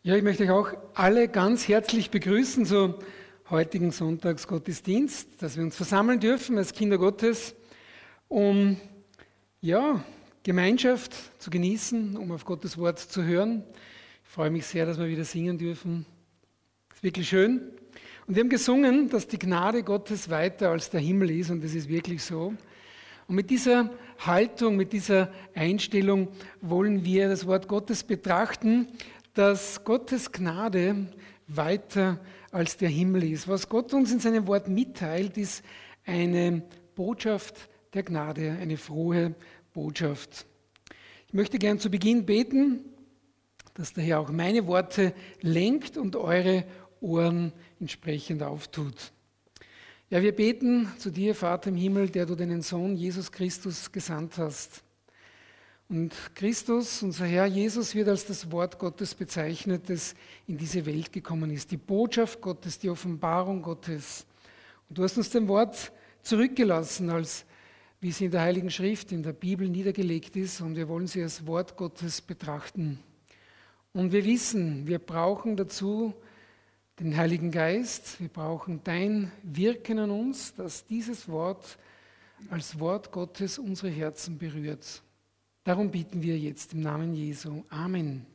Ja, ich möchte euch auch alle ganz herzlich begrüßen zum heutigen Sonntagsgottesdienst, dass wir uns versammeln dürfen als Kinder Gottes, um Gemeinschaft zu genießen, um auf Gottes Wort zu hören. Ich freue mich sehr, dass wir wieder singen dürfen. Das ist wirklich schön. Und wir haben gesungen, dass die Gnade Gottes weiter als der Himmel ist, und das ist wirklich so. Und mit dieser Haltung, mit dieser Einstellung wollen wir das Wort Gottes betrachten, dass Gottes Gnade weiter als der Himmel ist. Was Gott uns in seinem Wort mitteilt, ist eine Botschaft der Gnade, eine frohe Botschaft. Ich möchte gern zu Beginn beten, dass der Herr auch meine Worte lenkt und eure Ohren entsprechend auftut. Ja, wir beten zu dir, Vater im Himmel, der du deinen Sohn Jesus Christus gesandt hast. Und Christus, unser Herr Jesus, wird als das Wort Gottes bezeichnet, das in diese Welt gekommen ist. Die Botschaft Gottes, die Offenbarung Gottes. Und du hast uns dein Wort zurückgelassen, als wie sie in der Heiligen Schrift, in der Bibel niedergelegt ist. Und wir wollen sie als Wort Gottes betrachten. Und wir wissen, wir brauchen dazu den Heiligen Geist. Wir brauchen dein Wirken an uns, dass dieses Wort als Wort Gottes unsere Herzen berührt. Darum bitten wir jetzt im Namen Jesu. Amen.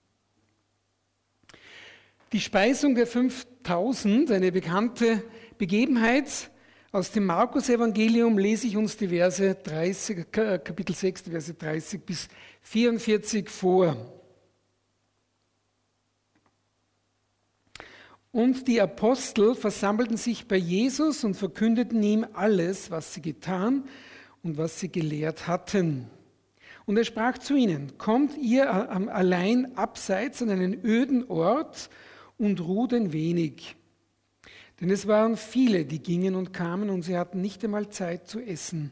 Die Speisung der 5000, eine bekannte Begebenheit aus dem Markus-Evangelium, lese ich uns die Verse 30, Kapitel 6, die Verse 30 bis 44 vor. Und die Apostel versammelten sich bei Jesus und verkündeten ihm alles, was sie getan und was sie gelehrt hatten. Und er sprach zu ihnen: Kommt ihr allein abseits an einen öden Ort und ruht ein wenig. Denn es waren viele, die gingen und kamen, und sie hatten nicht einmal Zeit zu essen.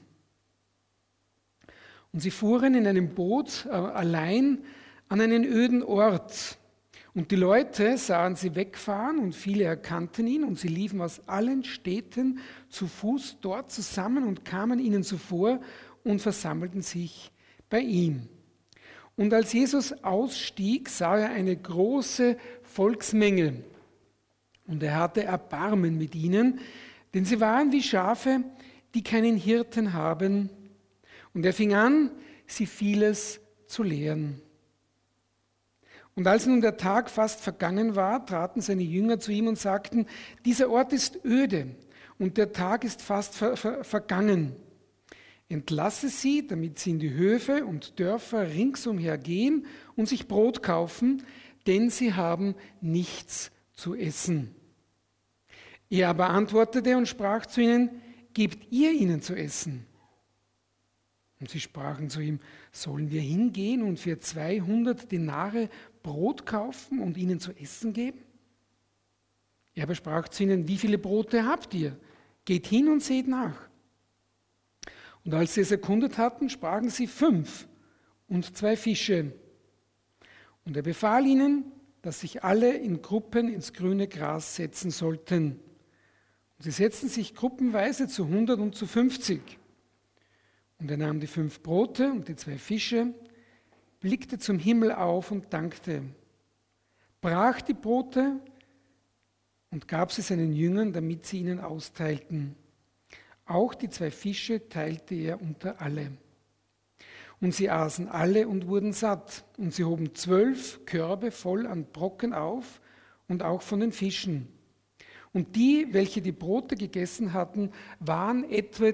Und sie fuhren in einem Boot allein an einen öden Ort. Und die Leute sahen sie wegfahren, und viele erkannten ihn, und sie liefen aus allen Städten zu Fuß dort zusammen und kamen ihnen zuvor und versammelten sich bei ihm. Und als Jesus ausstieg, sah er eine große Volksmenge, und er hatte Erbarmen mit ihnen, denn sie waren wie Schafe, die keinen Hirten haben. Und er fing an, sie vieles zu lehren. Und als nun der Tag fast vergangen war, traten seine Jünger zu ihm und sagten: Dieser Ort ist öde, und der Tag ist fast vergangen. Entlasse sie, damit sie in die Höfe und Dörfer ringsumher gehen und sich Brot kaufen, denn sie haben nichts zu essen. Er aber antwortete und sprach zu ihnen: Gebt ihr ihnen zu essen? Und sie sprachen zu ihm: Sollen wir hingehen und für 200 Denare Brot kaufen und ihnen zu essen geben? Er aber sprach zu ihnen: Wie viele Brote habt ihr? Geht hin und seht nach. Und als sie es erkundet hatten, sprachen sie: 5 und 2 Fische. Und er befahl ihnen, dass sich alle in Gruppen ins grüne Gras setzen sollten. Und sie setzten sich gruppenweise zu 100 und zu 50. Und er nahm die 5 Brote und die 2 Fische, blickte zum Himmel auf und dankte, brach die Brote und gab sie seinen Jüngern, damit sie ihnen austeilten. Auch die 2 Fische teilte er unter alle. Und sie aßen alle und wurden satt. Und sie hoben 12 Körbe voll an Brocken auf und auch von den Fischen. Und die, welche die Brote gegessen hatten, waren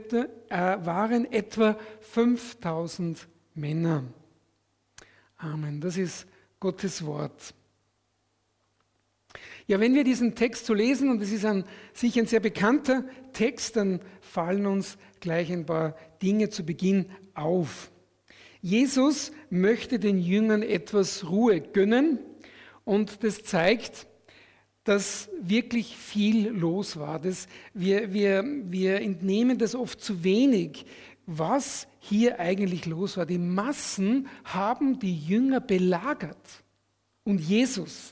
etwa 5000 Männer. Amen. Das ist Gottes Wort. Ja, wenn wir diesen Text so lesen, und es ist sicher ein sehr bekannter Text, dann fallen uns gleich ein paar Dinge zu Beginn auf. Jesus möchte den Jüngern etwas Ruhe gönnen, und das zeigt, dass wirklich viel los war. Wir entnehmen das oft zu wenig, was hier eigentlich los war. Die Massen haben die Jünger belagert und Jesus.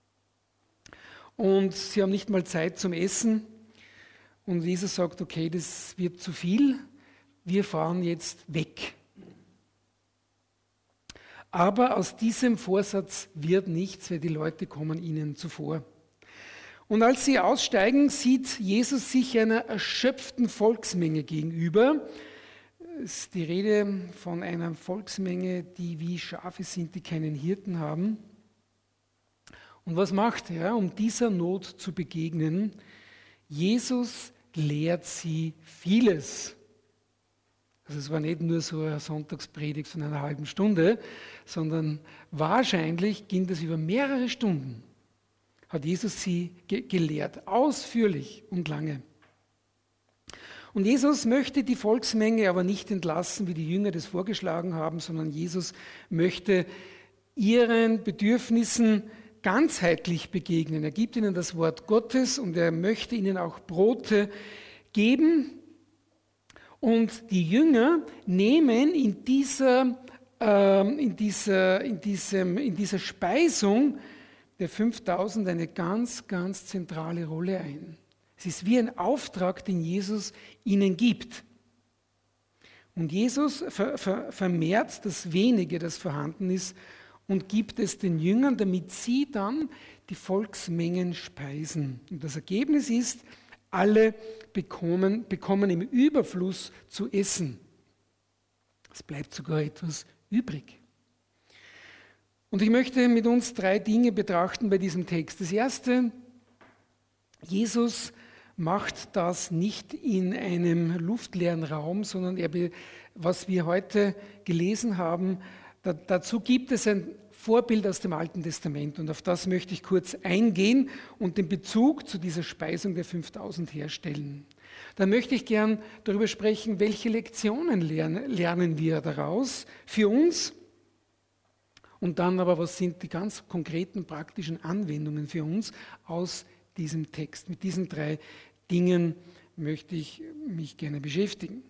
Und sie haben nicht mal Zeit zum Essen. Und Jesus sagt: Okay, das wird zu viel, wir fahren jetzt weg. Aber aus diesem Vorsatz wird nichts, weil die Leute kommen ihnen zuvor. Und als sie aussteigen, sieht Jesus sich einer erschöpften Volksmenge gegenüber. Es ist die Rede von einer Volksmenge, die wie Schafe sind, die keinen Hirten haben. Und was macht er, um dieser Not zu begegnen? Jesus lehrt sie vieles. Also es war nicht nur so eine Sonntagspredigt von einer halben Stunde, sondern wahrscheinlich ging das über mehrere Stunden. Hat Jesus sie gelehrt, ausführlich und lange. Und Jesus möchte die Volksmenge aber nicht entlassen, wie die Jünger das vorgeschlagen haben, sondern Jesus möchte ihren Bedürfnissen ganzheitlich begegnen. Er gibt ihnen das Wort Gottes und er möchte ihnen auch Brote geben. Und die Jünger nehmen in dieser Speisung der 5000 eine ganz, ganz zentrale Rolle ein. Es ist wie ein Auftrag, den Jesus ihnen gibt. Und Jesus vermehrt das Wenige, das vorhanden ist, und gibt es den Jüngern, damit sie dann die Volksmengen speisen. Und das Ergebnis ist, alle bekommen im Überfluss zu essen. Es bleibt sogar etwas übrig. Und ich möchte mit uns 3 Dinge betrachten bei diesem Text. Das erste, Jesus macht das nicht in einem luftleeren Raum, sondern was wir heute gelesen haben, dazu gibt es ein Vorbild aus dem Alten Testament und auf das möchte ich kurz eingehen und den Bezug zu dieser Speisung der 5000 herstellen. Dann möchte ich gern darüber sprechen, welche Lektionen lernen wir daraus für uns und dann aber, was sind die ganz konkreten praktischen Anwendungen für uns aus diesem Text. Mit diesen 3 Dingen möchte ich mich gerne beschäftigen.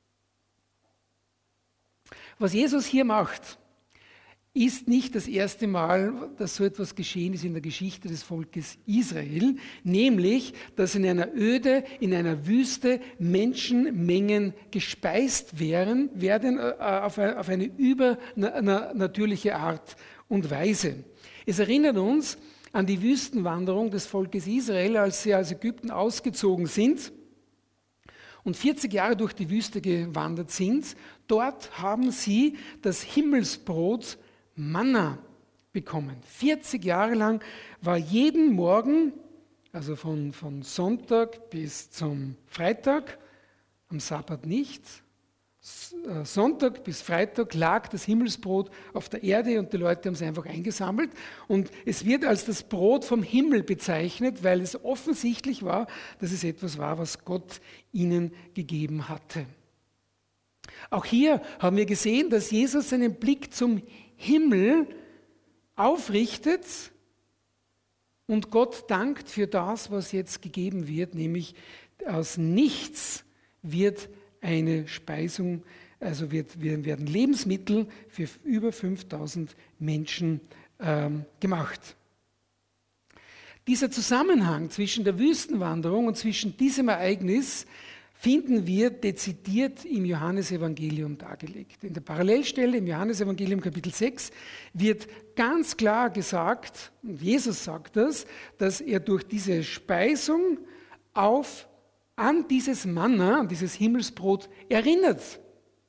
Was Jesus hier macht, ist nicht das erste Mal, dass so etwas geschehen ist in der Geschichte des Volkes Israel, nämlich, dass in einer Öde, in einer Wüste Menschenmengen gespeist werden auf eine übernatürliche Art und Weise. Es erinnert uns an die Wüstenwanderung des Volkes Israel, als sie aus Ägypten ausgezogen sind und 40 Jahre durch die Wüste gewandert sind. Dort haben sie das Himmelsbrot Manna bekommen. 40 Jahre lang war jeden Morgen, also von Sonntag bis zum Freitag, am Sabbat nicht, Sonntag bis Freitag lag das Himmelsbrot auf der Erde und die Leute haben es einfach eingesammelt. Und es wird als das Brot vom Himmel bezeichnet, weil es offensichtlich war, dass es etwas war, was Gott ihnen gegeben hatte. Auch hier haben wir gesehen, dass Jesus seinen Blick zum Himmel aufrichtet und Gott dankt für das, was jetzt gegeben wird, nämlich aus nichts wird eine Speisung, also werden Lebensmittel für über 5000 Menschen gemacht. Dieser Zusammenhang zwischen der Wüstenwanderung und zwischen diesem Ereignis finden wir dezidiert im Johannesevangelium dargelegt. In der Parallelstelle im Johannesevangelium Kapitel 6 wird ganz klar gesagt, und Jesus sagt das, dass er durch diese Speisung an dieses Manna, an dieses Himmelsbrot erinnert.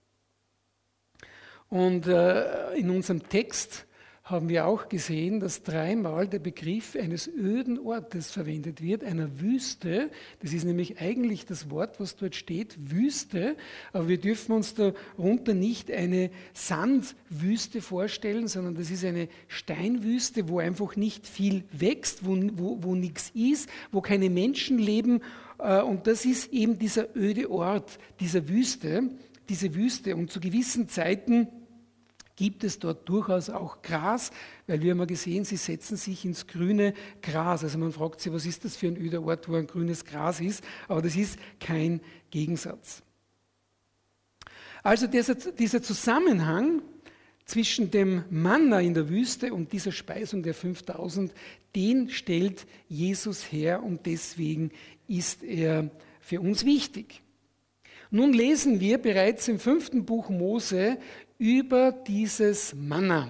Und in unserem Text haben wir auch gesehen, dass 3-mal der Begriff eines öden Ortes verwendet wird, einer Wüste. Das ist nämlich eigentlich das Wort, was dort steht, Wüste. Aber wir dürfen uns darunter nicht eine Sandwüste vorstellen, sondern das ist eine Steinwüste, wo einfach nicht viel wächst, wo nichts ist, wo keine Menschen leben. Und das ist eben dieser öde Ort, diese Wüste. Und zu gewissen Zeiten gibt es dort durchaus auch Gras, weil wir haben ja gesehen, sie setzen sich ins grüne Gras. Also man fragt sich, was ist das für ein öder Ort, wo ein grünes Gras ist? Aber das ist kein Gegensatz. Also dieser Zusammenhang zwischen dem Manna in der Wüste und dieser Speisung der 5000, den stellt Jesus her und deswegen ist er für uns wichtig. Nun lesen wir bereits im 5. Buch Mose über dieses Manna.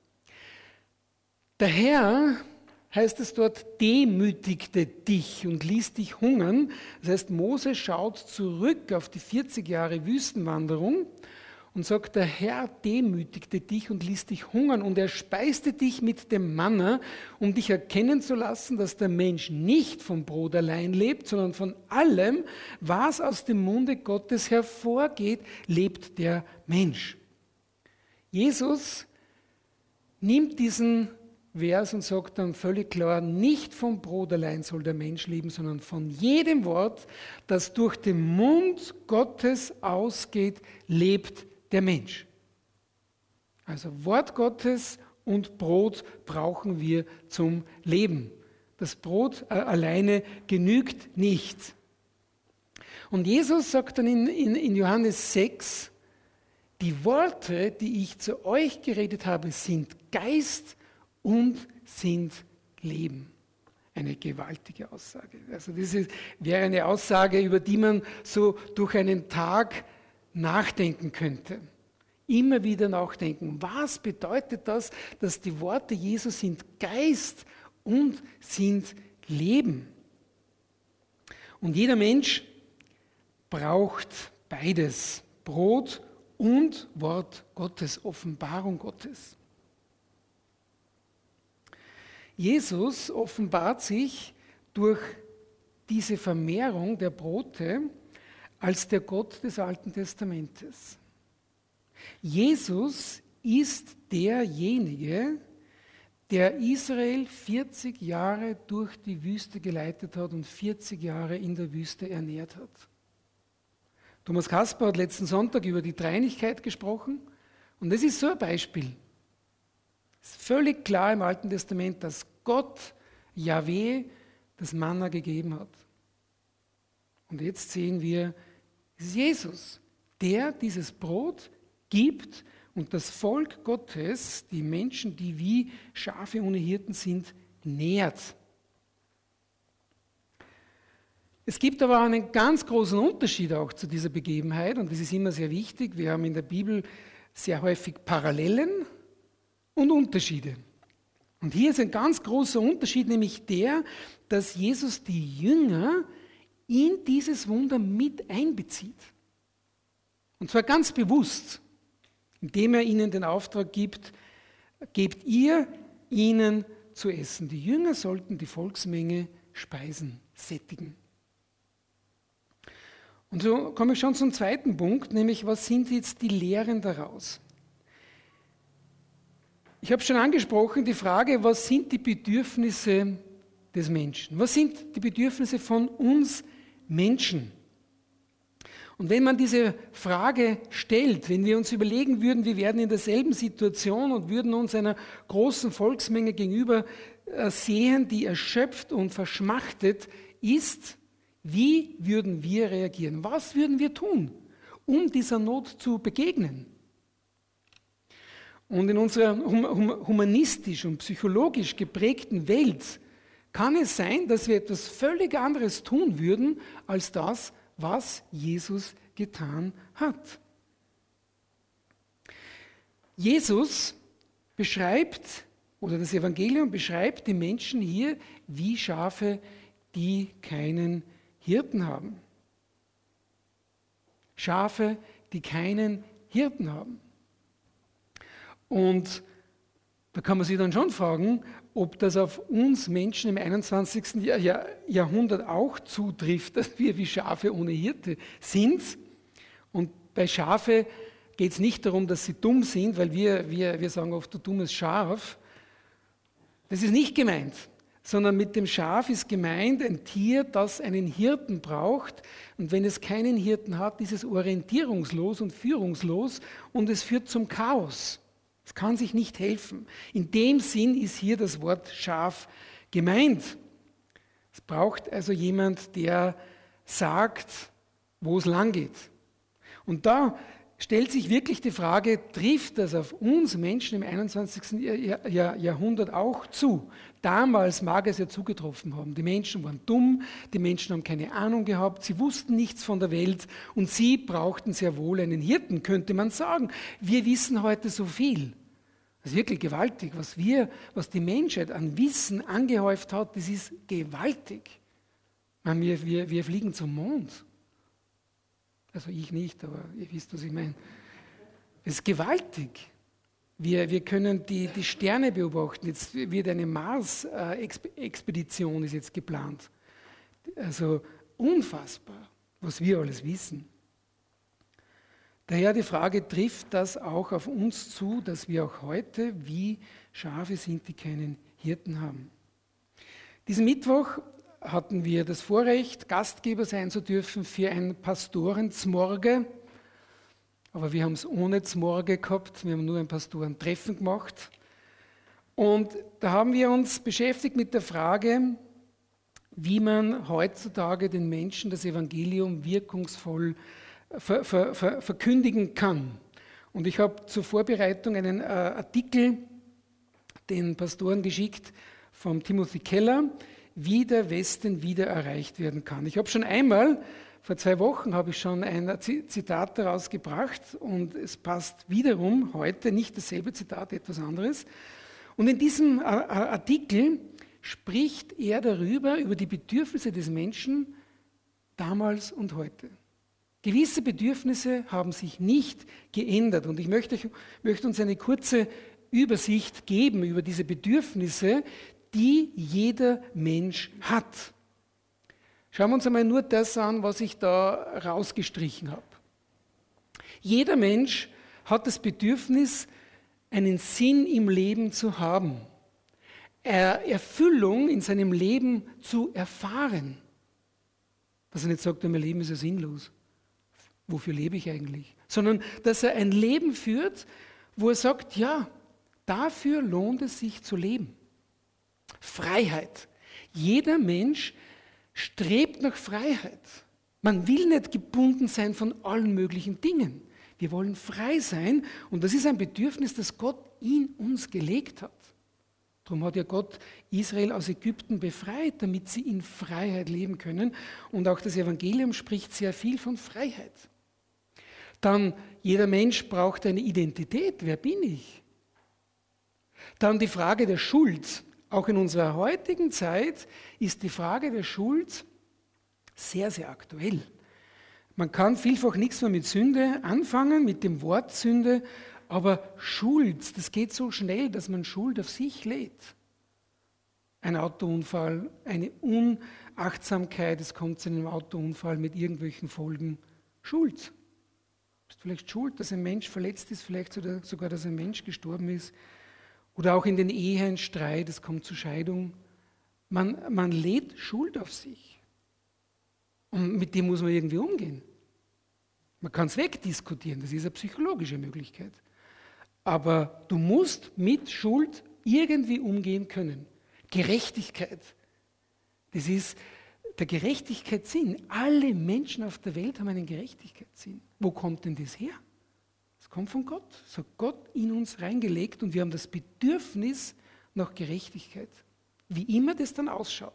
Der Herr, heißt es dort, demütigte dich und ließ dich hungern. Das heißt, Mose schaut zurück auf die 40 Jahre Wüstenwanderung und sagt, der Herr demütigte dich und ließ dich hungern und er speiste dich mit dem Manna, um dich erkennen zu lassen, dass der Mensch nicht vom Brot allein lebt, sondern von allem, was aus dem Munde Gottes hervorgeht, lebt der Mensch. Jesus nimmt diesen Vers und sagt dann völlig klar, nicht vom Brot allein soll der Mensch leben, sondern von jedem Wort, das durch den Mund Gottes ausgeht, lebt der Mensch. Also Wort Gottes und Brot brauchen wir zum Leben. Das Brot alleine genügt nicht. Und Jesus sagt dann in Johannes 6, die Worte, die ich zu euch geredet habe, sind Geist und sind Leben. Eine gewaltige Aussage. Also das wäre eine Aussage, über die man so durch einen Tag nachdenken könnte. Immer wieder nachdenken. Was bedeutet das, dass die Worte Jesu sind Geist und sind Leben? Und jeder Mensch braucht beides. Brot und Wort Gottes, Offenbarung Gottes. Jesus offenbart sich durch diese Vermehrung der Brote als der Gott des Alten Testamentes. Jesus ist derjenige, der Israel 40 Jahre durch die Wüste geleitet hat und 40 Jahre in der Wüste ernährt hat. Thomas Kasper hat letzten Sonntag über die Dreieinigkeit gesprochen und das ist so ein Beispiel. Es ist völlig klar im Alten Testament, dass Gott, Jahwe, das Manna gegeben hat. Und jetzt sehen wir, es ist Jesus, der dieses Brot gibt und das Volk Gottes, die Menschen, die wie Schafe ohne Hirten sind, nährt. Es gibt aber einen ganz großen Unterschied auch zu dieser Begebenheit und das ist immer sehr wichtig. Wir haben in der Bibel sehr häufig Parallelen und Unterschiede. Und hier ist ein ganz großer Unterschied, nämlich der, dass Jesus die Jünger in dieses Wunder mit einbezieht. Und zwar ganz bewusst, indem er ihnen den Auftrag gibt, gebt ihr ihnen zu essen. Die Jünger sollten die Volksmenge speisen, sättigen. Und so komme ich schon zum zweiten Punkt, nämlich was sind jetzt die Lehren daraus? Ich habe schon angesprochen, die Frage, was sind die Bedürfnisse des Menschen? Was sind die Bedürfnisse von uns Menschen? Und wenn man diese Frage stellt, wenn wir uns überlegen würden, wir wären in derselben Situation und würden uns einer großen Volksmenge gegenüber sehen, die erschöpft und verschmachtet ist, wie würden wir reagieren? Was würden wir tun, um dieser Not zu begegnen? Und in unserer humanistisch und psychologisch geprägten Welt kann es sein, dass wir etwas völlig anderes tun würden, als das, was Jesus getan hat. Jesus beschreibt, oder das Evangelium beschreibt die Menschen hier wie Schafe, die keinen Hirten haben. Schafe, die keinen Hirten haben. Und da kann man sich dann schon fragen, ob das auf uns Menschen im 21. Jahrhundert auch zutrifft, dass wir wie Schafe ohne Hirte sind. Und bei Schafe geht es nicht darum, dass sie dumm sind, weil wir sagen oft, du dummes Schaf. Das ist nicht gemeint, sondern mit dem Schaf ist gemeint ein Tier, das einen Hirten braucht. Und wenn es keinen Hirten hat, ist es orientierungslos und führungslos und es führt zum Chaos. Es kann sich nicht helfen. In dem Sinn ist hier das Wort Schaf gemeint. Es braucht also jemand, der sagt, wo es lang geht. Und da stellt sich wirklich die Frage, trifft das auf uns Menschen im 21. Jahrhundert auch zu? Damals mag es ja zugetroffen haben. Die Menschen waren dumm, die Menschen haben keine Ahnung gehabt, sie wussten nichts von der Welt und sie brauchten sehr wohl einen Hirten, könnte man sagen. Wir wissen heute so viel. Das ist wirklich gewaltig, was die Menschheit an Wissen angehäuft hat, das ist gewaltig. Wir fliegen zum Mond. Also ich nicht, aber ihr wisst, was ich meine. Es ist gewaltig. Wir können die Sterne beobachten. Jetzt wird eine Mars-Expedition ist jetzt geplant. Also unfassbar, was wir alles wissen. Daher die Frage, trifft das auch auf uns zu, dass wir auch heute wie Schafe sind, die keinen Hirten haben. Diesen Mittwoch hatten wir das Vorrecht, Gastgeber sein zu dürfen für ein Pastorenzmorge. Aber wir haben es ohne Zmorge gehabt, wir haben nur ein Pastorentreffen gemacht. Und da haben wir uns beschäftigt mit der Frage, wie man heutzutage den Menschen das Evangelium wirkungsvoll verkündigen kann. Und ich habe zur Vorbereitung einen Artikel den Pastoren geschickt vom Timothy Keller, wie der Westen wieder erreicht werden kann. Ich habe schon einmal, vor 2 Wochen habe ich schon ein Zitat daraus gebracht und es passt wiederum heute, nicht dasselbe Zitat, etwas anderes. Und in diesem Artikel spricht er darüber, über die Bedürfnisse des Menschen damals und heute. Gewisse Bedürfnisse haben sich nicht geändert und ich möchte uns eine kurze Übersicht geben über diese Bedürfnisse, die jeder Mensch hat. Schauen wir uns einmal nur das an, was ich da rausgestrichen habe. Jeder Mensch hat das Bedürfnis, einen Sinn im Leben zu haben, Erfüllung in seinem Leben zu erfahren. Dass er nicht sagt, mein Leben ist ja sinnlos. Wofür lebe ich eigentlich? Sondern, dass er ein Leben führt, wo er sagt, ja, dafür lohnt es sich zu leben. Freiheit. Jeder Mensch strebt nach Freiheit. Man will nicht gebunden sein von allen möglichen Dingen. Wir wollen frei sein und das ist ein Bedürfnis, das Gott in uns gelegt hat. Darum hat ja Gott Israel aus Ägypten befreit, damit sie in Freiheit leben können. Und auch das Evangelium spricht sehr viel von Freiheit. Dann, jeder Mensch braucht eine Identität. Wer bin ich? Dann die Frage der Schuld. Auch in unserer heutigen Zeit ist die Frage der Schuld sehr, sehr aktuell. Man kann vielfach nichts mehr mit Sünde anfangen, mit dem Wort Sünde, aber Schuld, das geht so schnell, dass man Schuld auf sich lädt. Ein Autounfall, eine Unachtsamkeit, es kommt zu einem Autounfall mit irgendwelchen Folgen. Schuld. Du bist vielleicht schuld, dass ein Mensch verletzt ist, vielleicht sogar, dass ein Mensch gestorben ist. Oder auch in den Ehen Streit, es kommt zur Scheidung. Man lädt Schuld auf sich. Und mit dem muss man irgendwie umgehen. Man kann es wegdiskutieren, das ist eine psychologische Möglichkeit. Aber du musst mit Schuld irgendwie umgehen können. Gerechtigkeit, das ist der Gerechtigkeitssinn. Alle Menschen auf der Welt haben einen Gerechtigkeitssinn. Wo kommt denn das her? Das kommt von Gott. Das hat Gott in uns reingelegt und wir haben das Bedürfnis nach Gerechtigkeit. Wie immer das dann ausschaut.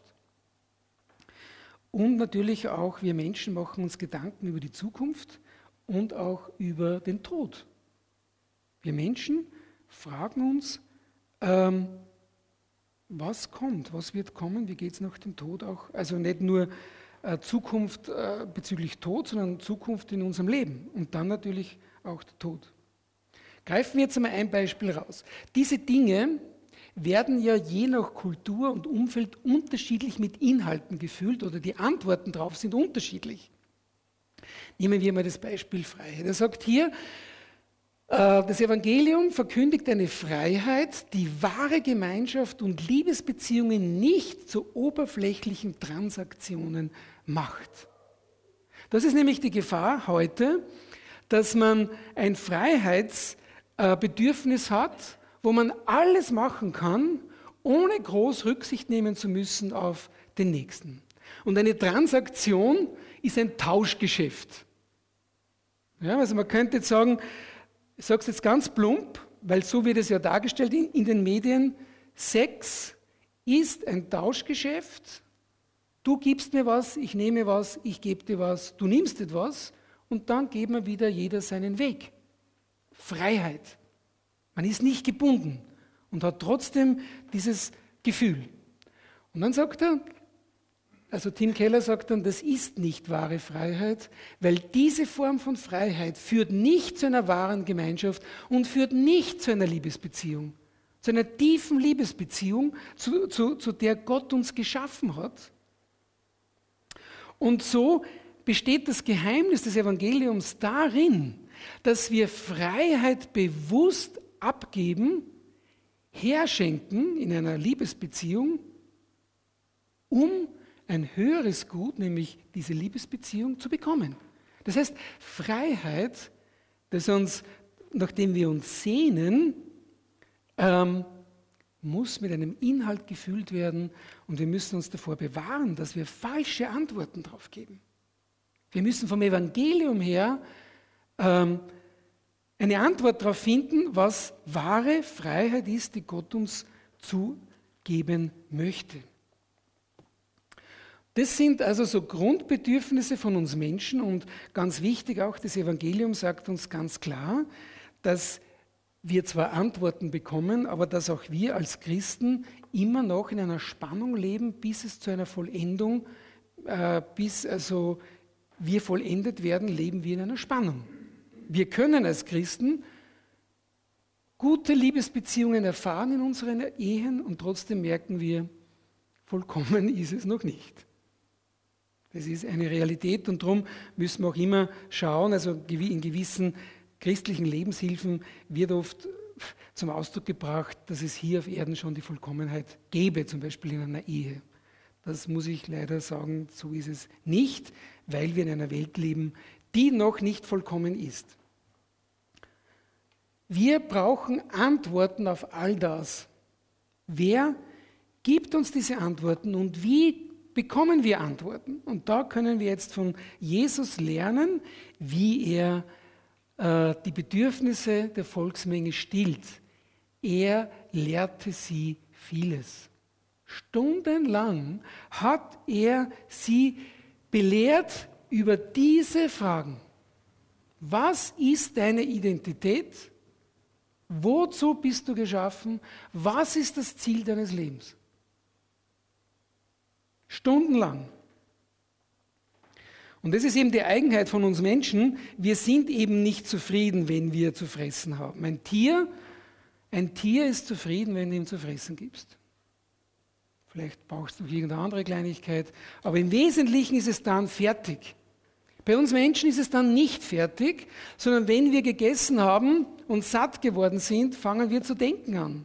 Und natürlich auch, wir Menschen machen uns Gedanken über die Zukunft und auch über den Tod. Wir Menschen fragen uns, was kommt, was wird kommen, wie geht es nach dem Tod auch? Also nicht nur Zukunft bezüglich Tod, sondern Zukunft in unserem Leben und dann natürlich auch der Tod. Greifen wir jetzt einmal ein Beispiel raus. Diese Dinge werden ja je nach Kultur und Umfeld unterschiedlich mit Inhalten gefüllt oder die Antworten darauf sind unterschiedlich. Nehmen wir mal das Beispiel Freiheit. Er sagt hier, das Evangelium verkündigt eine Freiheit, die wahre Gemeinschaft und Liebesbeziehungen nicht zu oberflächlichen Transaktionen macht. Das ist nämlich die Gefahr heute, dass man ein Freiheitsbedürfnis hat, wo man alles machen kann, ohne groß Rücksicht nehmen zu müssen auf den Nächsten. Und eine Transaktion ist ein Tauschgeschäft. Ja, also man könnte jetzt sagen, ich sage es jetzt ganz plump, weil so wird es ja dargestellt in den Medien, Sex ist ein Tauschgeschäft. Du gibst mir was, ich nehme was, ich gebe dir was, du nimmst etwas und dann geben wir wieder jeder seinen Weg. Freiheit. Man ist nicht gebunden und hat trotzdem dieses Gefühl. Und dann sagt er, also Tim Keller sagt dann, das ist nicht wahre Freiheit, weil diese Form von Freiheit führt nicht zu einer wahren Gemeinschaft und führt nicht zu einer Liebesbeziehung, zu einer tiefen Liebesbeziehung, zu der Gott uns geschaffen hat. Und so besteht das Geheimnis des Evangeliums darin, dass wir Freiheit bewusst abgeben, herschenken in einer Liebesbeziehung, um ein höheres Gut, nämlich diese Liebesbeziehung, zu bekommen. Das heißt, Freiheit, nachdem wir uns sehnen, muss mit einem Inhalt gefüllt werden und wir müssen uns davor bewahren, dass wir falsche Antworten darauf geben. Wir müssen vom Evangelium her eine Antwort darauf finden, was wahre Freiheit ist, die Gott uns zugeben möchte. Das sind also so Grundbedürfnisse von uns Menschen und ganz wichtig auch, das Evangelium sagt uns ganz klar, dass wir zwar Antworten bekommen, aber dass auch wir als Christen immer noch in einer Spannung leben, bis es zu einer Vollendung, bis also wir vollendet werden, leben wir in einer Spannung. Wir können als Christen gute Liebesbeziehungen erfahren in unseren Ehen und trotzdem merken wir, vollkommen ist es noch nicht. Das ist eine Realität und darum müssen wir auch immer schauen, also in gewissen christlichen Lebenshilfen wird oft zum Ausdruck gebracht, dass es hier auf Erden schon die Vollkommenheit gäbe, zum Beispiel in einer Ehe. Das muss ich leider sagen, so ist es nicht, weil wir in einer Welt leben, die noch nicht vollkommen ist. Wir brauchen Antworten auf all das. Wer gibt uns diese Antworten und wie bekommen wir Antworten? Und da können wir jetzt von Jesus lernen, wie er die Bedürfnisse der Volksmenge stillt. Er lehrte sie vieles. Stundenlang hat er sie belehrt über diese Fragen. Was ist deine Identität? Wozu bist du geschaffen? Was ist das Ziel deines Lebens? Stundenlang. Und das ist eben die Eigenheit von uns Menschen. Wir sind eben nicht zufrieden, wenn wir zu fressen haben. Ein Tier ist zufrieden, wenn du ihm zu fressen gibst. Vielleicht brauchst du irgendeine andere Kleinigkeit, aber im Wesentlichen ist es dann fertig. Bei uns Menschen ist es dann nicht fertig, sondern wenn wir gegessen haben und satt geworden sind, fangen wir zu denken an.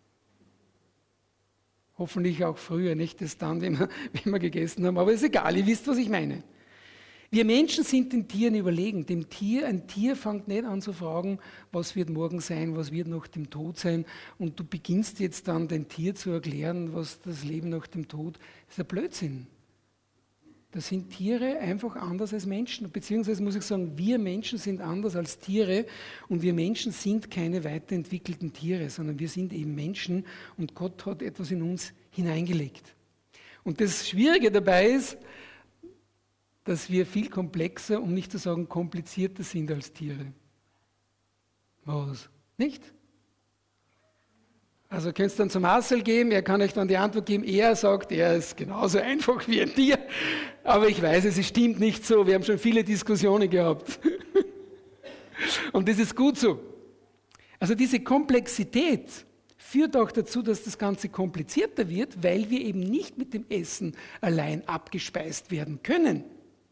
Hoffentlich auch früher, nicht das dann, wenn wir gegessen haben, aber ist egal, ihr wisst, was ich meine. Wir Menschen sind den Tieren überlegen. Ein Tier fängt nicht an zu fragen, was wird morgen sein, was wird nach dem Tod sein. Und du beginnst jetzt dann dem Tier zu erklären, was das Leben nach dem Tod ist. Das ist ein Blödsinn. Da sind Tiere einfach anders als Menschen. Beziehungsweise muss ich sagen, wir Menschen sind anders als Tiere. Und wir Menschen sind keine weiterentwickelten Tiere, sondern wir sind eben Menschen. Und Gott hat etwas in uns hineingelegt. Und das Schwierige dabei ist, dass wir viel komplexer, um nicht zu sagen komplizierter sind als Tiere. Was? Nicht? Also könnt ihr dann zum Marcel geben, er kann euch dann die Antwort geben, er sagt, er ist genauso einfach wie ein Tier. Aber ich weiß, es stimmt nicht so, wir haben schon viele Diskussionen gehabt. Und das ist gut so. Also diese Komplexität führt auch dazu, dass das Ganze komplizierter wird, weil wir eben nicht mit dem Essen allein abgespeist werden können.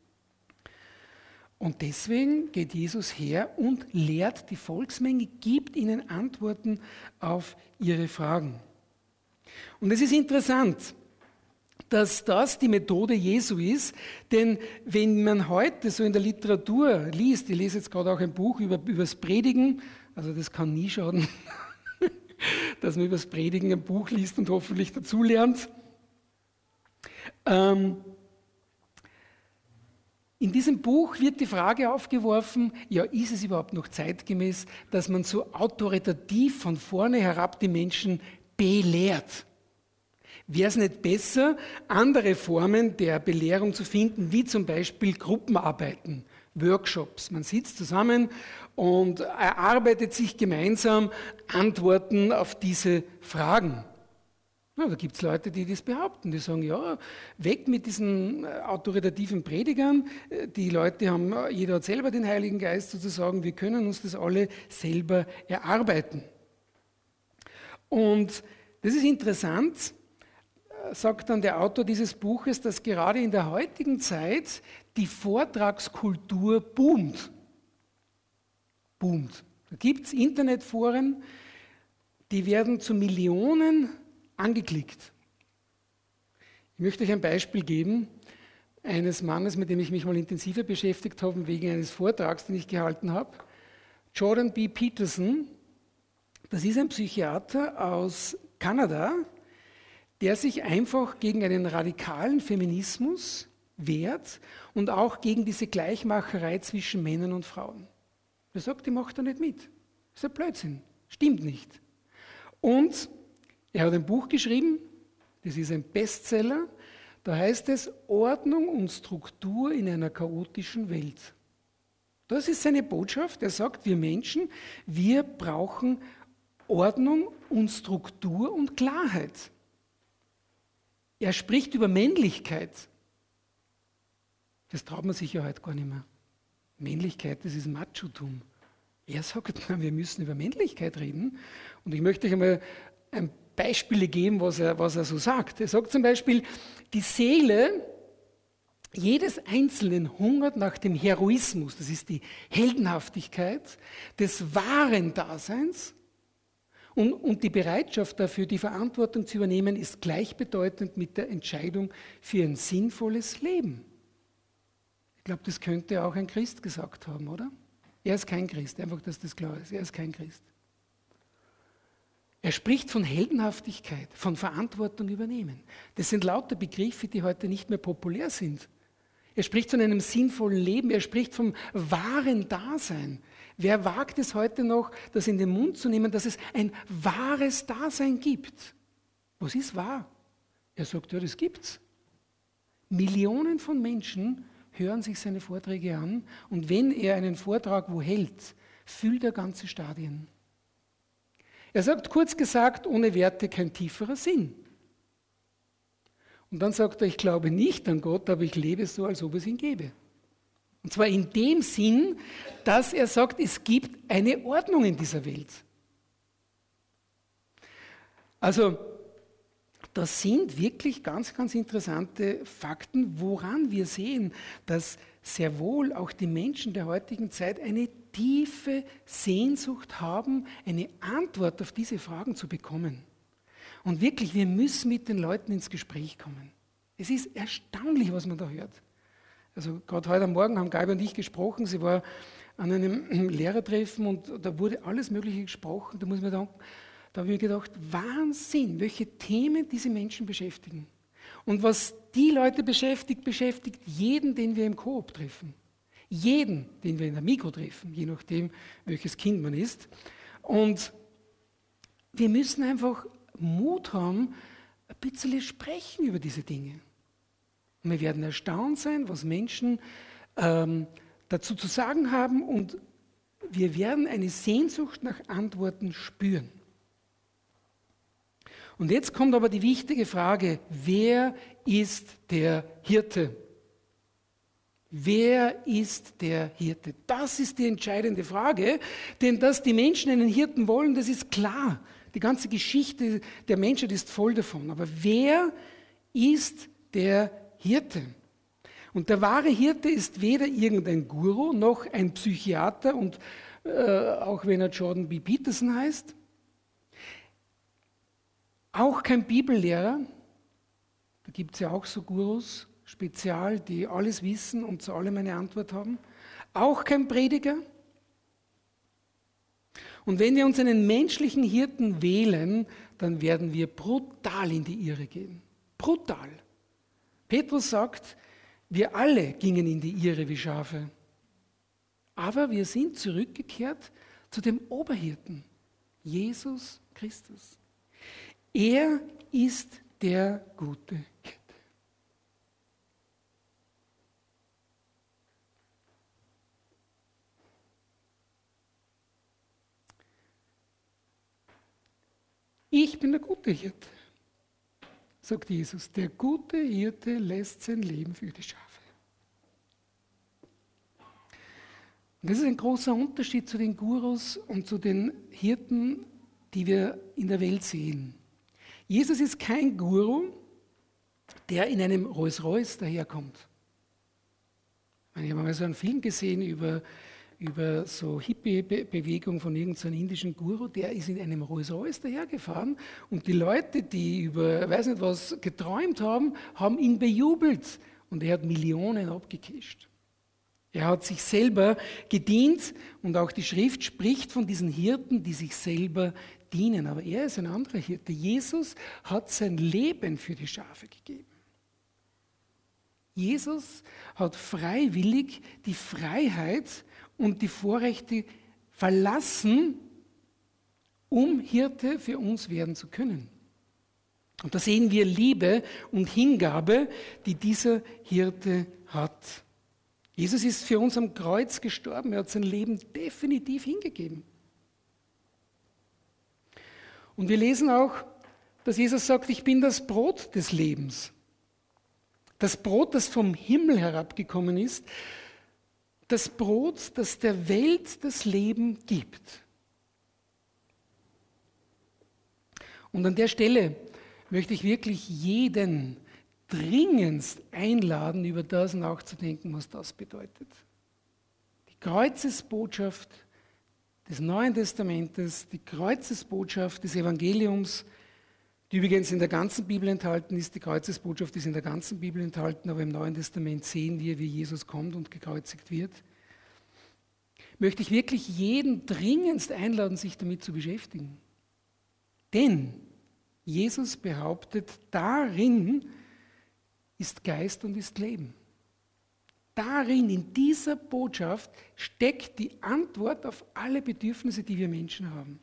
Und deswegen geht Jesus her und lehrt die Volksmenge, gibt ihnen Antworten auf ihre Fragen. Und es ist interessant, dass das die Methode Jesu ist, denn wenn man heute so in der Literatur liest, ich lese jetzt gerade auch ein Buch über das Predigen, also das kann nie schaden, dass man über das Predigen ein Buch liest und hoffentlich dazulernt. In diesem Buch wird die Frage aufgeworfen, ja, ist es überhaupt noch zeitgemäß, dass man so autoritativ von vorne herab die Menschen belehrt? Wäre es nicht besser, andere Formen der Belehrung zu finden, wie zum Beispiel Gruppenarbeiten, Workshops? Man sitzt zusammen und erarbeitet sich gemeinsam Antworten auf diese Fragen. Ja, da gibt es Leute, die das behaupten, die sagen, ja, weg mit diesen autoritativen Predigern, die Leute haben, jeder hat selber den Heiligen Geist sozusagen, wir können uns das alle selber erarbeiten. Und das ist interessant, sagt dann der Autor dieses Buches, dass gerade in der heutigen Zeit die Vortragskultur boomt. Da gibt es Internetforen, die werden zu Millionen angeklickt. Ich möchte euch ein Beispiel geben, eines Mannes, mit dem ich mich mal intensiver beschäftigt habe, wegen eines Vortrags, den ich gehalten habe. Jordan B. Peterson, das ist ein Psychiater aus Kanada, der sich einfach gegen einen radikalen Feminismus wehrt und auch gegen diese Gleichmacherei zwischen Männern und Frauen. Er sagt, die macht er nicht mit. Das ist ein Blödsinn, stimmt nicht. Und er hat ein Buch geschrieben, das ist ein Bestseller, da heißt es Ordnung und Struktur in einer chaotischen Welt. Das ist seine Botschaft. Er sagt, wir Menschen, wir brauchen Ordnung und Struktur und Klarheit. Er spricht über Männlichkeit. Das traut man sich ja heute gar nicht mehr. Männlichkeit, das ist Machotum. Er sagt, wir müssen über Männlichkeit reden. Und ich möchte euch einmal Beispiele geben, was er so sagt. Er sagt zum Beispiel, die Seele jedes Einzelnen hungert nach dem Heroismus, das ist die Heldenhaftigkeit des wahren Daseins, und die Bereitschaft dafür, die Verantwortung zu übernehmen, ist gleichbedeutend mit der Entscheidung für ein sinnvolles Leben. Ich glaube, das könnte auch ein Christ gesagt haben, oder? Er ist kein Christ, einfach, dass das klar ist, er ist kein Christ. Er spricht von Heldenhaftigkeit, von Verantwortung übernehmen. Das sind lauter Begriffe, die heute nicht mehr populär sind. Er spricht von einem sinnvollen Leben, er spricht vom wahren Dasein. Wer wagt es heute noch, das in den Mund zu nehmen, dass es ein wahres Dasein gibt? Was ist wahr? Er sagt, ja, das gibt's. Millionen von Menschen hören sich seine Vorträge an und wenn er einen Vortrag wo hält, füllt er ganze Stadien. Er sagt, kurz gesagt, ohne Werte kein tieferer Sinn. Und dann sagt er, ich glaube nicht an Gott, aber ich lebe so, als ob es ihn gäbe. Und zwar in dem Sinn, dass er sagt, es gibt eine Ordnung in dieser Welt. Also, das sind wirklich ganz, ganz interessante Fakten, woran wir sehen, dass sehr wohl auch die Menschen der heutigen Zeit eine tiefe Sehnsucht haben, eine Antwort auf diese Fragen zu bekommen. Und wirklich, wir müssen mit den Leuten ins Gespräch kommen. Es ist erstaunlich, was man da hört. Also gerade heute Morgen haben Gabi und ich gesprochen, sie war an einem Lehrertreffen und da wurde alles Mögliche gesprochen. Da habe ich mir gedacht, Wahnsinn, welche Themen diese Menschen beschäftigen. Und was die Leute beschäftigt, beschäftigt jeden, den wir im Coop treffen. Jeden, den wir in der Mikro treffen, je nachdem, welches Kind man ist. Und wir müssen einfach Mut haben, ein bisschen sprechen über diese Dinge. Und wir werden erstaunt sein, was Menschen dazu zu sagen haben und wir werden eine Sehnsucht nach Antworten spüren. Und jetzt kommt aber die wichtige Frage, wer ist der Hirte? Wer ist der Hirte? Das ist die entscheidende Frage, denn dass die Menschen einen Hirten wollen, das ist klar. Die ganze Geschichte der Menschheit ist voll davon. Aber wer ist der Hirte? Und der wahre Hirte ist weder irgendein Guru noch ein Psychiater und auch wenn er Jordan B. Peterson heißt, auch kein Bibellehrer, da gibt es ja auch so Gurus, spezial, die alles wissen und zu allem eine Antwort haben, auch kein Prediger. Und wenn wir uns einen menschlichen Hirten wählen, dann werden wir brutal in die Irre gehen. Brutal. Petrus sagt, Wir alle gingen in die Irre wie Schafe. Aber wir sind zurückgekehrt zu dem Oberhirten, Jesus Christus. Er ist der gute Hirte. Ich bin der gute Hirte, sagt Jesus. Der gute Hirte lässt sein Leben für die Schafe. Und das ist ein großer Unterschied zu den Gurus und zu den Hirten, die wir in der Welt sehen. Jesus ist kein Guru, der in einem Rolls-Royce daherkommt. Ich habe mal so einen Film gesehen über so Hippie-Bewegung von irgendeinem indischen Guru, der ist in einem Rolls-Royce dahergefahren und die Leute, die über, weiß nicht was, geträumt haben, haben ihn bejubelt und er hat Millionen abgecasht. Er hat sich selber gedient und auch die Schrift spricht von diesen Hirten, die sich selber dienen. Aber er ist ein anderer Hirte. Jesus hat sein Leben für die Schafe gegeben. Jesus hat freiwillig die Freiheit und die Vorrechte verlassen, um Hirte für uns werden zu können. Und da sehen wir Liebe und Hingabe, die dieser Hirte hat. Jesus ist für uns am Kreuz gestorben, er hat sein Leben definitiv hingegeben. Und wir lesen auch, dass Jesus sagt, ich bin das Brot des Lebens. Das Brot, das vom Himmel herabgekommen ist, das Brot, das der Welt das Leben gibt. Und an der Stelle möchte ich wirklich jeden dringendst einladen, über das nachzudenken, was das bedeutet. Die Kreuzesbotschaft des Neuen Testamentes, die Kreuzesbotschaft des Evangeliums, die übrigens in der ganzen Bibel enthalten ist. Die Kreuzesbotschaft ist in der ganzen Bibel enthalten, aber im Neuen Testament sehen wir, wie Jesus kommt und gekreuzigt wird. Möchte ich wirklich jeden dringendst einladen, sich damit zu beschäftigen. Denn Jesus behauptet, darin ist Geist und ist Leben. Darin, in dieser Botschaft, steckt die Antwort auf alle Bedürfnisse, die wir Menschen haben.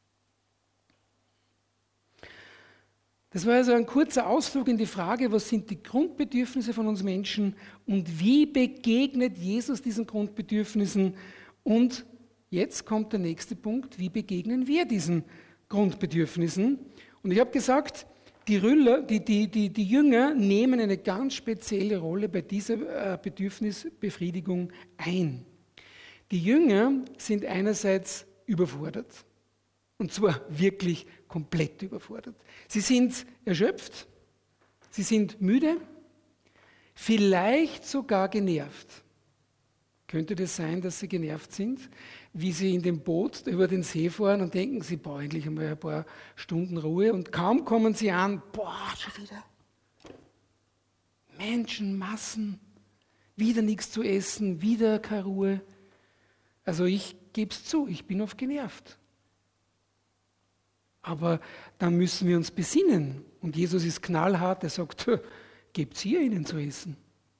Das war also ein kurzer Ausflug in die Frage, was sind die Grundbedürfnisse von uns Menschen und wie begegnet Jesus diesen Grundbedürfnissen? Und jetzt kommt der nächste Punkt, wie begegnen wir diesen Grundbedürfnissen? Und ich habe gesagt, die Jünger nehmen eine ganz spezielle Rolle bei dieser Bedürfnisbefriedigung ein. Die Jünger sind einerseits überfordert. Und zwar wirklich komplett überfordert. Sie sind erschöpft, sie sind müde, vielleicht sogar genervt. Könnte das sein, dass sie genervt sind, wie sie in dem Boot über den See fahren und denken, sie brauchen endlich einmal ein paar Stunden Ruhe und kaum kommen sie an, schon wieder. Menschenmassen, wieder nichts zu essen, wieder keine Ruhe. Also ich gebe es zu, ich bin oft genervt. Aber dann müssen wir uns besinnen. Und Jesus ist knallhart, er sagt, gebt's hier ihnen zu essen.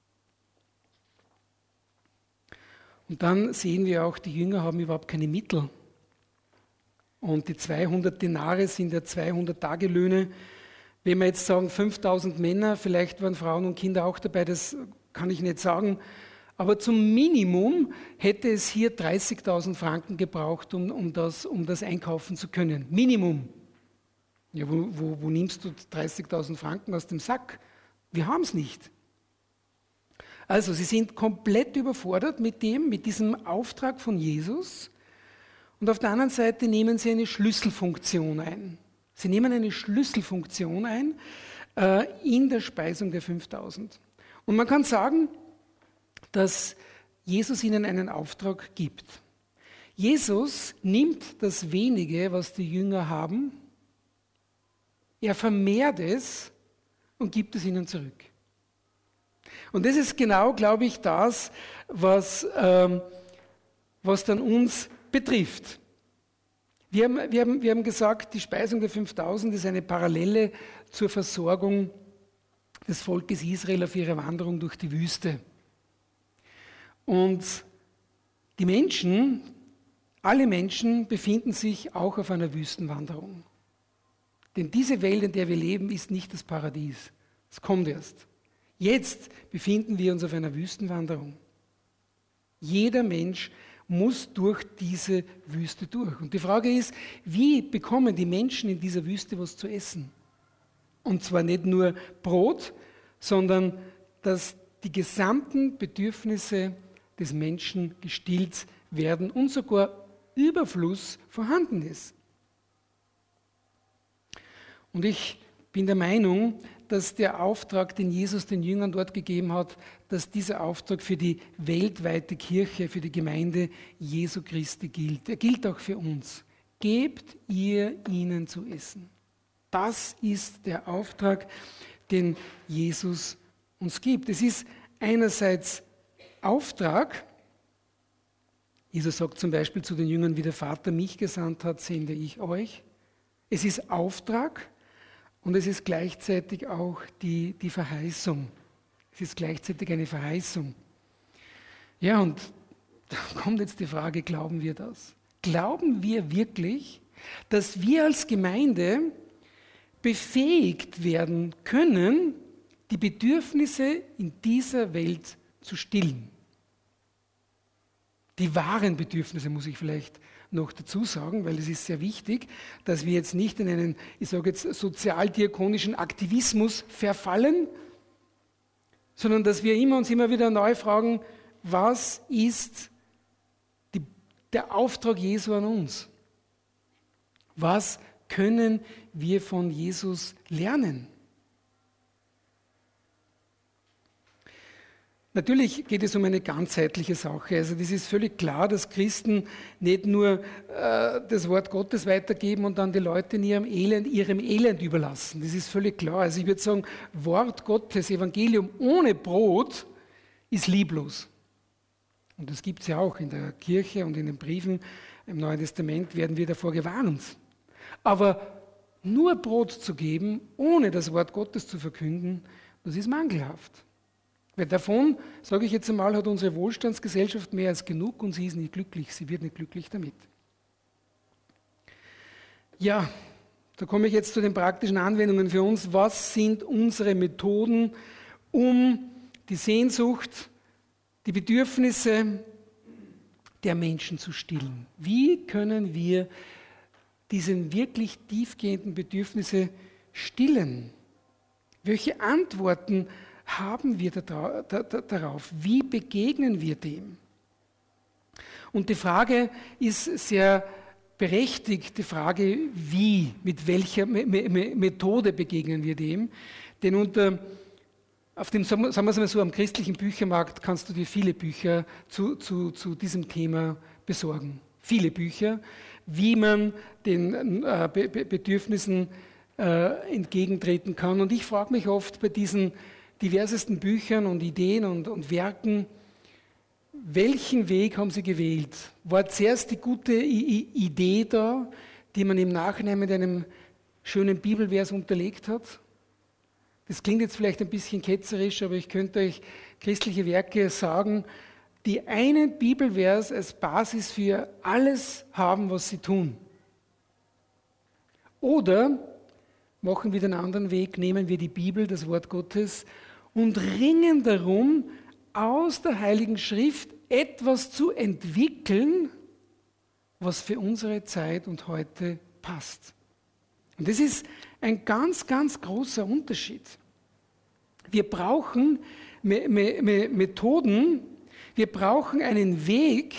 Und dann sehen wir auch, die Jünger haben überhaupt keine Mittel. Und die 200 Denare sind ja 200 Tagelöhne. Wenn wir jetzt sagen, 5000 Männer, vielleicht waren Frauen und Kinder auch dabei, das kann ich nicht sagen. Aber zum Minimum hätte es hier 30.000 Franken gebraucht, um das einkaufen zu können. Minimum. Ja, wo nimmst du 30.000 Franken aus dem Sack? Wir haben es nicht. Also, sie sind komplett überfordert mit diesem Auftrag von Jesus. Und auf der anderen Seite nehmen sie eine Schlüsselfunktion ein. Sie nehmen eine Schlüsselfunktion ein in der Speisung der 5.000. Und man kann sagen, dass Jesus ihnen einen Auftrag gibt. Jesus nimmt das Wenige, was die Jünger haben, er vermehrt es und gibt es ihnen zurück. Und das ist genau, glaube ich, das, was dann uns betrifft. Wir haben gesagt, die Speisung der 5.000 ist eine Parallele zur Versorgung des Volkes Israel auf ihrer Wanderung durch die Wüste. Und die Menschen, alle Menschen befinden sich auch auf einer Wüstenwanderung. Denn diese Welt, in der wir leben, ist nicht das Paradies. Es kommt erst. Jetzt befinden wir uns auf einer Wüstenwanderung. Jeder Mensch muss durch diese Wüste durch. Und die Frage ist, wie bekommen die Menschen in dieser Wüste was zu essen? Und zwar nicht nur Brot, sondern dass die gesamten Bedürfnisse des Menschen gestillt werden und sogar Überfluss vorhanden ist. Und ich bin der Meinung, dass der Auftrag, den Jesus den Jüngern dort gegeben hat, dass dieser Auftrag für die weltweite Kirche, für die Gemeinde Jesu Christi gilt. Er gilt auch für uns. Gebt ihr ihnen zu essen. Das ist der Auftrag, den Jesus uns gibt. Es ist einerseits Auftrag. Jesus sagt zum Beispiel zu den Jüngern, wie der Vater mich gesandt hat, sende ich euch. Es ist Auftrag. Und es ist gleichzeitig auch die Verheißung. Es ist gleichzeitig eine Verheißung. Ja, und da kommt jetzt die Frage, glauben wir das? Glauben wir wirklich, dass wir als Gemeinde befähigt werden können, die Bedürfnisse in dieser Welt zu stillen? Die wahren Bedürfnisse, muss ich vielleicht noch dazu sagen, weil es ist sehr wichtig, dass wir jetzt nicht in einen, ich sage jetzt, sozialdiakonischen Aktivismus verfallen, sondern dass wir uns immer wieder neu fragen, was ist der Auftrag Jesu an uns? Was können wir von Jesus lernen? Natürlich geht es um eine ganzheitliche Sache. Also das ist völlig klar, dass Christen nicht nur das Wort Gottes weitergeben und dann die Leute in ihrem Elend überlassen. Das ist völlig klar. Also ich würde sagen, Wort Gottes, Evangelium ohne Brot ist lieblos. Und das gibt es ja auch in der Kirche und in den Briefen im Neuen Testament werden wir davor gewarnt. Aber nur Brot zu geben, ohne das Wort Gottes zu verkünden, das ist mangelhaft. Weil davon, sage ich jetzt einmal, hat unsere Wohlstandsgesellschaft mehr als genug und sie ist nicht glücklich, sie wird nicht glücklich damit. Ja, da komme ich jetzt zu den praktischen Anwendungen für uns. Was sind unsere Methoden, um die Sehnsucht, die Bedürfnisse der Menschen zu stillen? Wie können wir diese wirklich tiefgehenden Bedürfnisse stillen? Welche Antworten haben wir darauf? Wie begegnen wir dem? Und die Frage ist sehr berechtigt, die Frage, wie, mit welcher Methode begegnen wir dem? Denn auf dem, sagen wir es mal so, am christlichen Büchermarkt kannst du dir viele Bücher zu diesem Thema besorgen. Viele Bücher, wie man den Bedürfnissen entgegentreten kann. Und ich frage mich oft bei diesen diversesten Büchern und Ideen und Werken, welchen Weg haben sie gewählt? War zuerst die gute Idee da, die man im Nachhinein mit einem schönen Bibelvers unterlegt hat? Das klingt jetzt vielleicht ein bisschen ketzerisch, aber ich könnte euch christliche Werke sagen, die einen Bibelvers als Basis für alles haben, was sie tun. Oder machen wir den anderen Weg, nehmen wir die Bibel, das Wort Gottes, und ringen darum, aus der Heiligen Schrift etwas zu entwickeln, was für unsere Zeit und heute passt. Und das ist ein ganz, ganz großer Unterschied. Wir brauchen Methoden, wir brauchen einen Weg,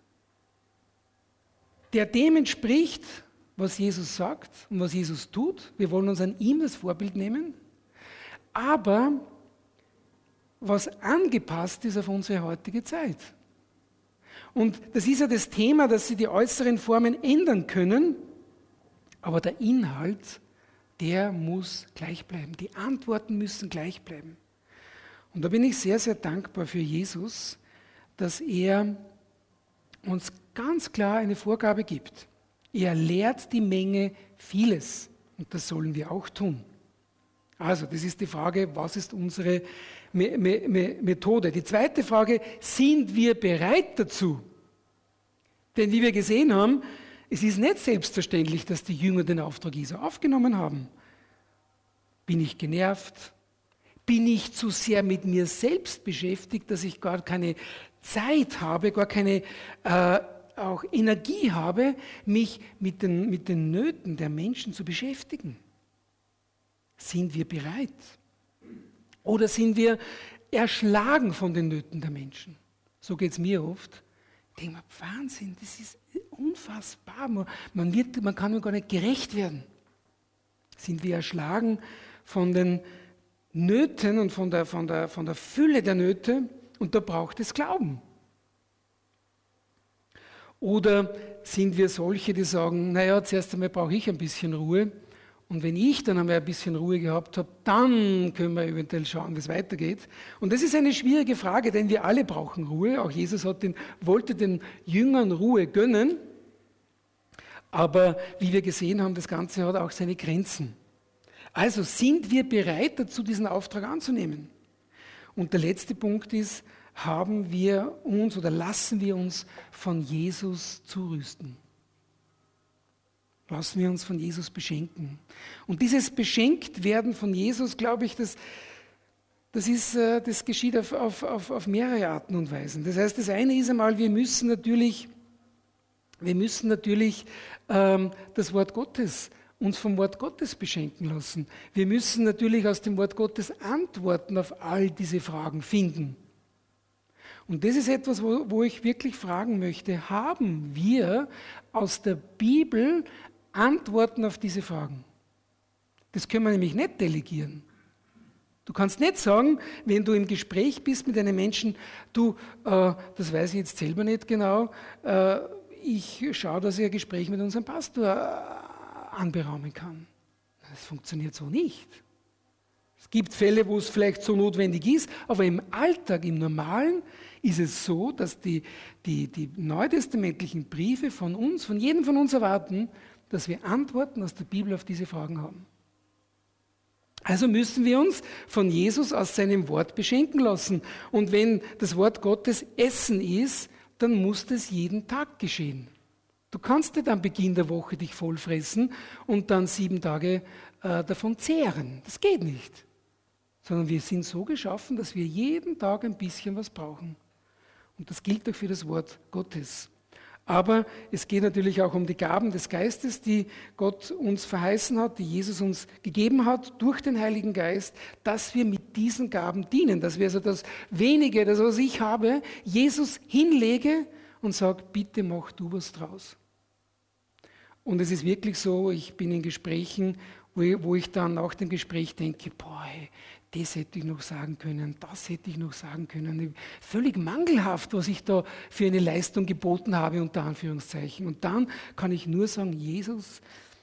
der dem entspricht, was Jesus sagt und was Jesus tut. Wir wollen uns an ihm das Vorbild nehmen, aber was angepasst ist auf unsere heutige Zeit. Und das ist ja das Thema, dass sie die äußeren Formen ändern können, aber der Inhalt, der muss gleich bleiben. Die Antworten müssen gleich bleiben. Und da bin ich sehr, sehr dankbar für Jesus, dass er uns ganz klar eine Vorgabe gibt. Er lehrt die Menge vieles und das sollen wir auch tun. Also, das ist die Frage, was ist unsere Methode? Die zweite Frage, sind wir bereit dazu? Denn wie wir gesehen haben, es ist nicht selbstverständlich, dass die Jünger den Auftrag Jesu aufgenommen haben. Bin ich genervt? Bin ich zu sehr mit mir selbst beschäftigt, dass ich gar keine Zeit habe, gar keine auch Energie habe, mich mit den Nöten der Menschen zu beschäftigen? Sind wir bereit? Oder sind wir erschlagen von den Nöten der Menschen? So geht es mir oft. Ich denke mir, Wahnsinn, das ist unfassbar. Man kann mir gar nicht gerecht werden. Sind wir erschlagen von den Nöten und von der Fülle der Nöte? Und da braucht es Glauben. Oder sind wir solche, die sagen, naja, zuerst einmal brauche ich ein bisschen Ruhe. Und wenn ich dann einmal ein bisschen Ruhe gehabt habe, dann können wir eventuell schauen, wie es weitergeht. Und das ist eine schwierige Frage, denn wir alle brauchen Ruhe. Auch Jesus wollte den Jüngern Ruhe gönnen. Aber wie wir gesehen haben, das Ganze hat auch seine Grenzen. Also sind wir bereit dazu, diesen Auftrag anzunehmen? Und der letzte Punkt ist, haben wir uns oder lassen wir uns von Jesus zurüsten? Lassen wir uns von Jesus beschenken. Und dieses Beschenktwerden von Jesus, glaube ich, das geschieht auf mehrere Arten und Weisen. Das heißt, das eine ist einmal, wir müssen natürlich das Wort Gottes, uns vom Wort Gottes beschenken lassen. Wir müssen natürlich aus dem Wort Gottes Antworten auf all diese Fragen finden. Und das ist etwas, wo ich wirklich fragen möchte, haben wir aus der Bibel Antworten auf diese Fragen? Das können wir nämlich nicht delegieren. Du kannst nicht sagen, wenn du im Gespräch bist mit einem Menschen, das weiß ich jetzt selber nicht genau, ich schaue, dass ich ein Gespräch mit unserem Pastor anberaumen kann. Das funktioniert so nicht. Es gibt Fälle, wo es vielleicht so notwendig ist, aber im Alltag, im Normalen, ist es so, dass die neutestamentlichen Briefe von uns, von jedem von uns erwarten, dass wir Antworten aus der Bibel auf diese Fragen haben. Also müssen wir uns von Jesus aus seinem Wort beschenken lassen. Und wenn das Wort Gottes Essen ist, dann muss das jeden Tag geschehen. Du kannst nicht am Beginn der Woche dich vollfressen und dann 7 Tage davon zehren. Das geht nicht. Sondern wir sind so geschaffen, dass wir jeden Tag ein bisschen was brauchen. Und das gilt auch für das Wort Gottes. Aber es geht natürlich auch um die Gaben des Geistes, die Gott uns verheißen hat, die Jesus uns gegeben hat durch den Heiligen Geist, dass wir mit diesen Gaben dienen, dass wir also das Wenige, das was ich habe, Jesus hinlege und sage, bitte mach du was draus. Und es ist wirklich so, ich bin in Gesprächen, wo ich dann nach dem Gespräch denke, boah, das hätte ich noch sagen können, das hätte ich noch sagen können. Völlig mangelhaft, was ich da für eine Leistung geboten habe, unter Anführungszeichen. Und dann kann ich nur sagen, Jesus,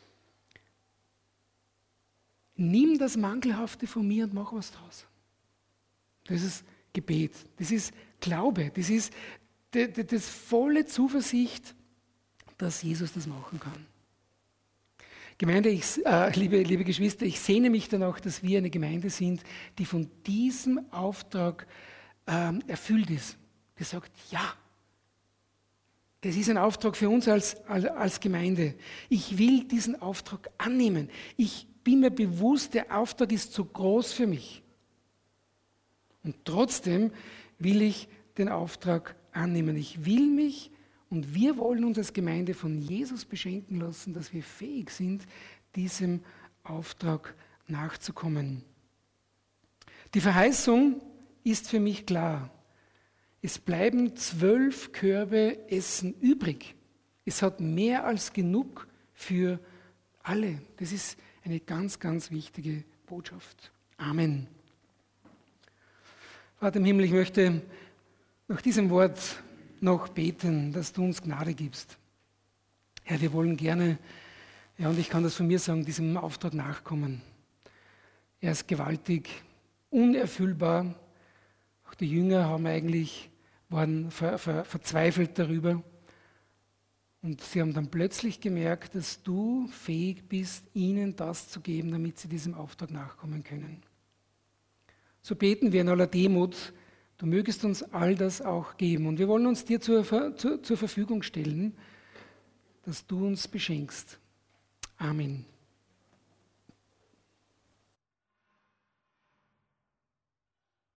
nimm das Mangelhafte von mir und mach was draus. Das ist Gebet, das ist Glaube, das ist das volle Zuversicht, dass Jesus das machen kann. Gemeinde, liebe Geschwister, ich sehne mich danach, dass wir eine Gemeinde sind, die von diesem Auftrag erfüllt ist. Die sagt, ja, das ist ein Auftrag für uns als Gemeinde. Ich will diesen Auftrag annehmen. Ich bin mir bewusst, der Auftrag ist zu groß für mich. Und trotzdem will ich den Auftrag annehmen. Ich will mich und wir wollen uns als Gemeinde von Jesus beschenken lassen, dass wir fähig sind, diesem Auftrag nachzukommen. Die Verheißung ist für mich klar. Es bleiben 12 Körbe Essen übrig. Es hat mehr als genug für alle. Das ist eine ganz, ganz wichtige Botschaft. Amen. Vater im Himmel, ich möchte nach diesem Wort noch beten, dass du uns Gnade gibst. Herr, wir wollen gerne, ja, und ich kann das von mir sagen, diesem Auftrag nachkommen. Er ist gewaltig, unerfüllbar. Auch die Jünger waren verzweifelt darüber. Und sie haben dann plötzlich gemerkt, dass du fähig bist, ihnen das zu geben, damit sie diesem Auftrag nachkommen können. So beten wir in aller Demut, du mögest uns all das auch geben. Und wir wollen uns dir zur Verfügung stellen, dass du uns beschenkst. Amen.